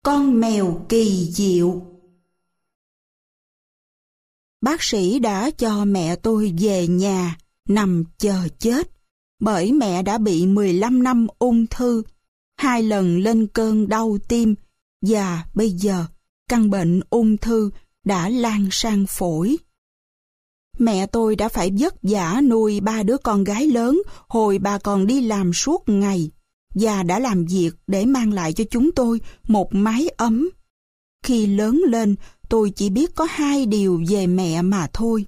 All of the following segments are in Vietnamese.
Con mèo kỳ diệu. Bác sĩ đã cho mẹ tôi về nhà nằm chờ chết, bởi mẹ đã bị 15 năm ung thư, 2 lần lên cơn đau tim, và bây giờ căn bệnh ung thư đã lan sang phổi. Mẹ tôi đã phải vất vả nuôi 3 đứa con gái lớn hồi bà còn đi làm suốt ngày, và đã làm việc để mang lại cho chúng tôi một mái ấm. Khi lớn lên, tôi chỉ biết có 2 điều về mẹ mà thôi.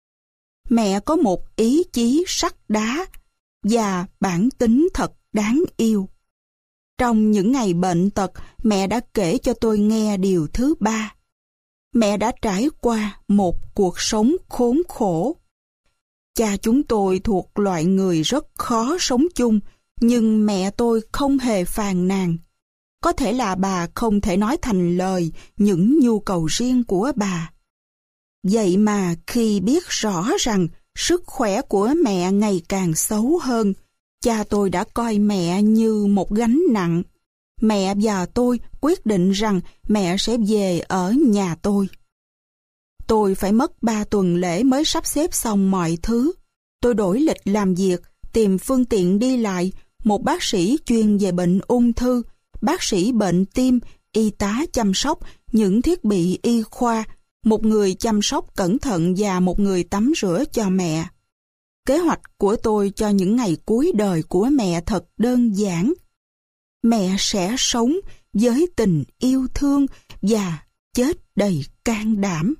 Mẹ có một ý chí sắt đá và bản tính thật đáng yêu. Trong những ngày bệnh tật, mẹ đã kể cho tôi nghe điều thứ 3. Mẹ đã trải qua một cuộc sống khốn khổ. Cha chúng tôi thuộc loại người rất khó sống chung, nhưng mẹ tôi không hề phàn nàn. Có thể là bà không thể nói thành lời những nhu cầu riêng của bà. Vậy mà khi biết rõ rằng sức khỏe của mẹ ngày càng xấu hơn, cha tôi đã coi mẹ như một gánh nặng. Mẹ và tôi quyết định rằng mẹ sẽ về ở nhà tôi. Tôi phải mất 3 tuần lễ mới sắp xếp xong mọi thứ. Tôi đổi lịch làm việc, tìm phương tiện đi lại, một bác sĩ chuyên về bệnh ung thư, bác sĩ bệnh tim, y tá chăm sóc, những thiết bị y khoa, một người chăm sóc cẩn thận và một người tắm rửa cho mẹ. Kế hoạch của tôi cho những ngày cuối đời của mẹ thật đơn giản. Mẹ sẽ sống với tình yêu thương và chết đầy can đảm.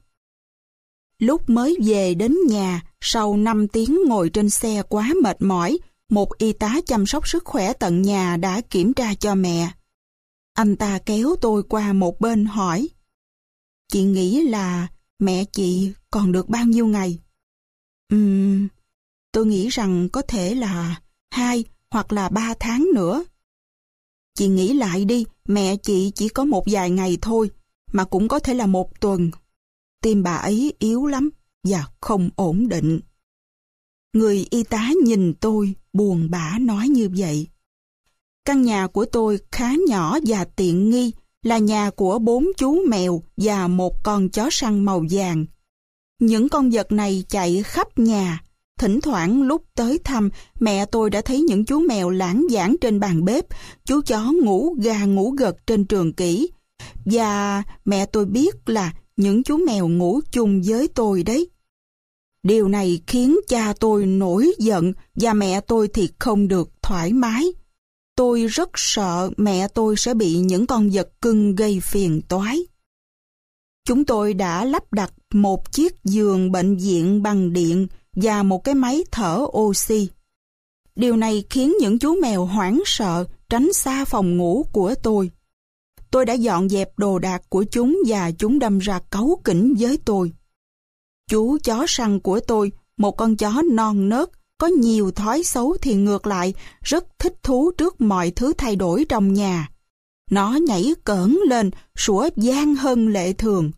Lúc mới về đến nhà, sau 5 tiếng ngồi trên xe quá mệt mỏi, một y tá chăm sóc sức khỏe tận nhà đã kiểm tra cho mẹ. Anh ta kéo tôi qua một bên hỏi: "Chị nghĩ là mẹ chị còn được bao nhiêu ngày?" Tôi nghĩ rằng có thể là 2 hoặc là 3 tháng nữa." "Chị nghĩ lại đi, mẹ chị chỉ có một vài ngày thôi, mà cũng có thể là 1 tuần. Tim bà ấy yếu lắm và không ổn định." Người y tá nhìn tôi buồn bã nói như vậy. Căn nhà của tôi khá nhỏ và tiện nghi, là nhà của 4 chú mèo và một con chó săn màu vàng. Những con vật này chạy khắp nhà. Thỉnh thoảng lúc tới thăm, mẹ tôi đã thấy những chú mèo lãng vãng trên bàn bếp, chú chó ngủ gà ngủ gật trên trường kỷ. Và mẹ tôi biết là những chú mèo ngủ chung với tôi đấy. Điều này khiến cha tôi nổi giận và mẹ tôi thì không được thoải mái. Tôi rất sợ mẹ tôi sẽ bị những con vật cưng gây phiền toái. Chúng tôi đã lắp đặt một chiếc giường bệnh viện bằng điện và một cái máy thở oxy. Điều này khiến những chú mèo hoảng sợ tránh xa phòng ngủ của tôi. Tôi đã dọn dẹp đồ đạc của chúng và chúng đâm ra cáu kỉnh với tôi. Chú chó săn của tôi, một con chó non nớt, có nhiều thói xấu thì ngược lại rất thích thú trước mọi thứ thay đổi trong nhà. Nó nhảy cỡn lên, sủa vang hơn lệ thường.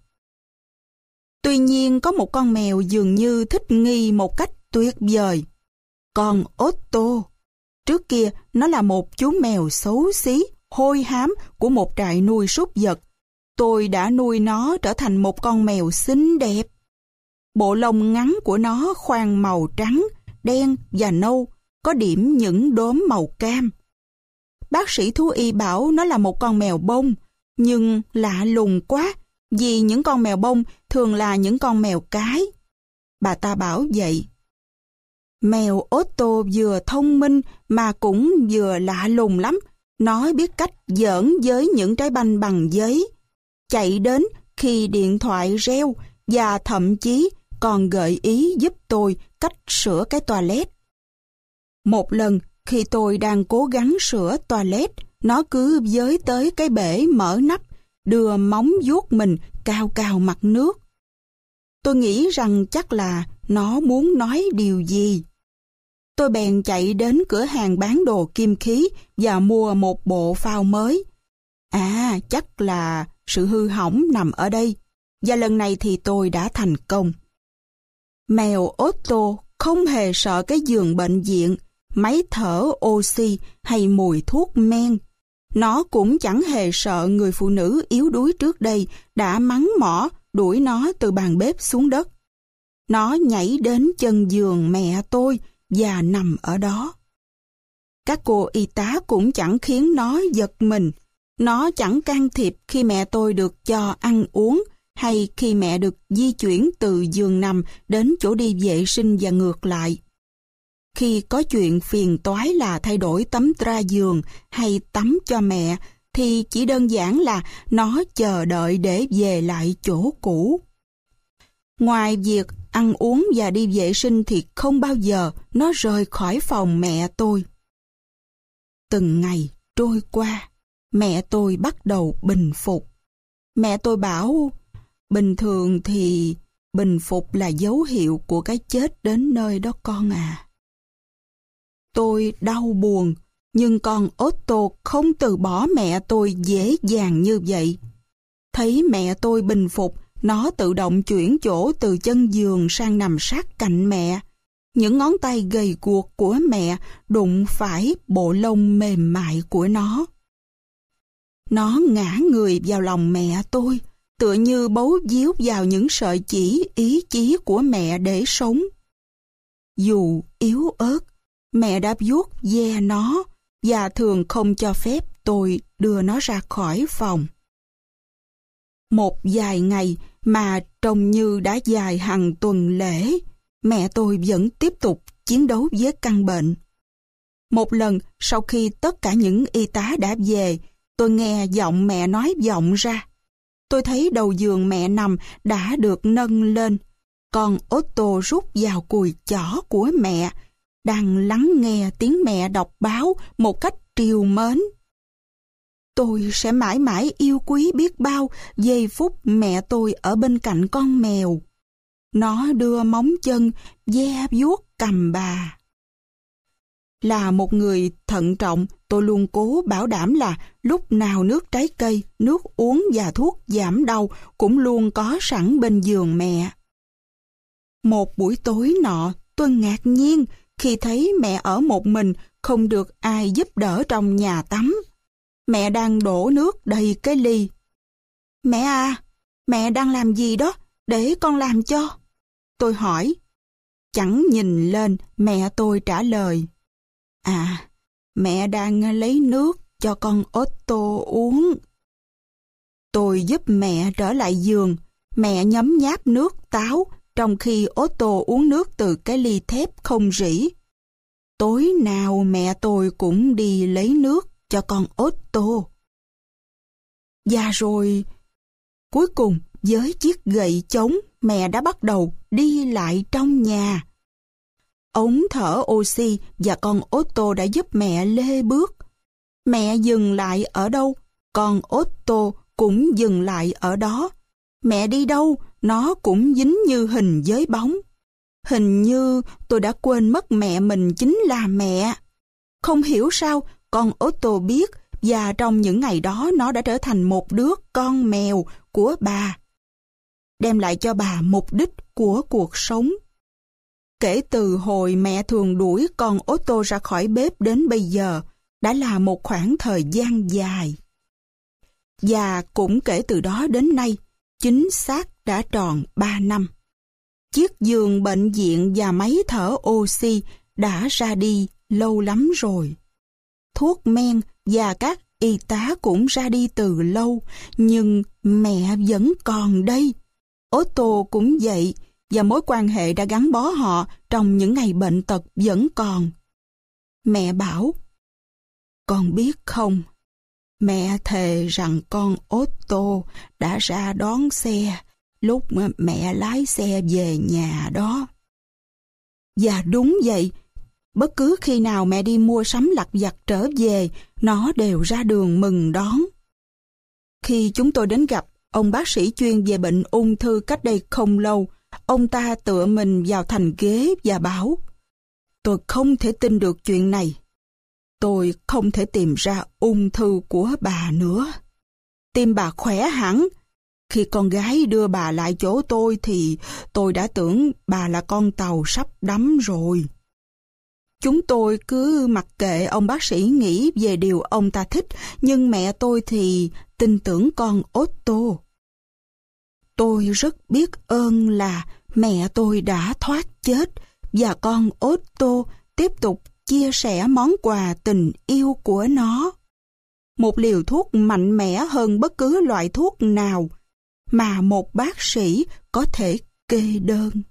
Tuy nhiên có một con mèo dường như thích nghi một cách tuyệt vời. Con Otto. Trước kia nó là một chú mèo xấu xí, hôi hám của một trại nuôi súc vật. Tôi đã nuôi nó trở thành một con mèo xinh đẹp. Bộ lông ngắn của nó khoan màu trắng, đen và nâu, có điểm những đốm màu cam. Bác sĩ thú y bảo nó là một con mèo bông, nhưng lạ lùng quá, vì những con mèo bông thường là những con mèo cái. Bà ta bảo vậy. Mèo Otto vừa thông minh mà cũng vừa lạ lùng lắm. Nó biết cách giỡn với những trái banh bằng giấy, chạy đến khi điện thoại reo và thậm chí còn gợi ý giúp tôi cách sửa cái toilet. Một lần khi tôi đang cố gắng sửa toilet, nó cứ với tới cái bể mở nắp, đưa móng vuốt mình cào cào mặt nước. Tôi nghĩ rằng chắc là nó muốn nói điều gì. Tôi bèn chạy đến cửa hàng bán đồ kim khí và mua một bộ phao mới. Chắc là sự hư hỏng nằm ở đây. Và lần này thì tôi đã thành công. Mèo Otto không hề sợ cái giường bệnh viện, máy thở oxy hay mùi thuốc men. Nó cũng chẳng hề sợ người phụ nữ yếu đuối trước đây đã mắng mỏ đuổi nó từ bàn bếp xuống đất. Nó nhảy đến chân giường mẹ tôi và nằm ở đó. Các cô y tá cũng chẳng khiến nó giật mình. Nó chẳng can thiệp khi mẹ tôi được cho ăn uống hay khi mẹ được di chuyển từ giường nằm đến chỗ đi vệ sinh và ngược lại. Khi có chuyện phiền toái là thay đổi tấm tra giường hay tắm cho mẹ thì chỉ đơn giản là nó chờ đợi để về lại chỗ cũ. Ngoài việc ăn uống và đi vệ sinh thì không bao giờ nó rời khỏi phòng mẹ tôi. Từng ngày trôi qua, mẹ tôi bắt đầu bình phục. Mẹ tôi bảo, bình thường thì bình phục là dấu hiệu của cái chết đến nơi đó con à. Tôi đau buồn, nhưng con Otto không từ bỏ mẹ tôi dễ dàng như vậy. Thấy mẹ tôi bình phục, nó tự động chuyển chỗ từ chân giường sang nằm sát cạnh mẹ. Những ngón tay gầy guộc của mẹ đụng phải bộ lông mềm mại của nó. Nó ngã người vào lòng mẹ tôi, tựa như bấu víu vào những sợi chỉ ý chí của mẹ để sống. Dù yếu ớt, mẹ đã vuốt ve nó và thường không cho phép tôi đưa nó ra khỏi phòng. Một vài ngày mà trông như đã dài hàng tuần lễ, mẹ tôi vẫn tiếp tục chiến đấu với căn bệnh. Một lần sau khi tất cả những y tá đã về, tôi nghe giọng mẹ nói vọng ra. Tôi thấy đầu giường mẹ nằm đã được nâng lên. Con Otto rút vào cùi chỏ của mẹ, đang lắng nghe tiếng mẹ đọc báo một cách trìu mến. Tôi sẽ mãi mãi yêu quý biết bao giây phút mẹ tôi ở bên cạnh con mèo. Nó đưa móng chân ve vuốt cằm bà. Là một người thận trọng, tôi luôn cố bảo đảm là lúc nào nước trái cây, nước uống và thuốc giảm đau cũng luôn có sẵn bên giường mẹ. Một buổi tối nọ, tôi ngạc nhiên khi thấy mẹ ở một mình, không được ai giúp đỡ trong nhà tắm. Mẹ đang đổ nước đầy cái ly. Mẹ à, mẹ đang làm gì đó, để con làm cho. Tôi hỏi. Chẳng nhìn lên, mẹ tôi trả lời. À, mẹ đang lấy nước cho con Otto uống. Tôi giúp mẹ trở lại giường. Mẹ nhấm nháp nước táo, trong khi Otto uống nước từ cái ly thép không rỉ. Tối nào mẹ tôi cũng đi lấy nước cho con Otto. Và rồi, cuối cùng với chiếc gậy chống, mẹ đã bắt đầu đi lại trong nhà. Ống thở oxy và con Otto đã giúp mẹ lê bước. Mẹ dừng lại ở đâu, con Otto cũng dừng lại ở đó. Mẹ đi đâu, nó cũng dính như hình với bóng. Hình như tôi đã quên mất mẹ mình chính là mẹ. Không hiểu sao, con Otto biết, và trong những ngày đó nó đã trở thành một đứa con mèo của bà, đem lại cho bà mục đích của cuộc sống. Kể từ hồi mẹ thường đuổi con Otto ra khỏi bếp đến bây giờ, đã là một khoảng thời gian dài. Và cũng kể từ đó đến nay, chính xác đã tròn 3 năm. Chiếc giường bệnh viện và máy thở oxy đã ra đi lâu lắm rồi. Thuốc men và các y tá cũng ra đi từ lâu, nhưng mẹ vẫn còn đây. Otto cũng vậy, và mối quan hệ đã gắn bó họ trong những ngày bệnh tật vẫn còn. Mẹ bảo, con biết không, mẹ thề rằng con Otto đã ra đón xe lúc mẹ lái xe về nhà đó. Và đúng vậy, bất cứ khi nào mẹ đi mua sắm lặt vặt trở về, nó đều ra đường mừng đón. Khi chúng tôi đến gặp ông bác sĩ chuyên về bệnh ung thư cách đây không lâu, ông ta tựa mình vào thành ghế và bảo, tôi không thể tin được chuyện này. Tôi không thể tìm ra ung thư của bà nữa. Tim bà khỏe hẳn. Khi con gái đưa bà lại chỗ tôi thì tôi đã tưởng bà là con tàu sắp đắm rồi. Chúng tôi cứ mặc kệ ông bác sĩ nghĩ về điều ông ta thích, nhưng mẹ tôi thì tin tưởng con Otto. Tôi rất biết ơn là mẹ tôi đã thoát chết và con Otto tiếp tục chia sẻ món quà tình yêu của nó. Một liều thuốc mạnh mẽ hơn bất cứ loại thuốc nào mà một bác sĩ có thể kê đơn.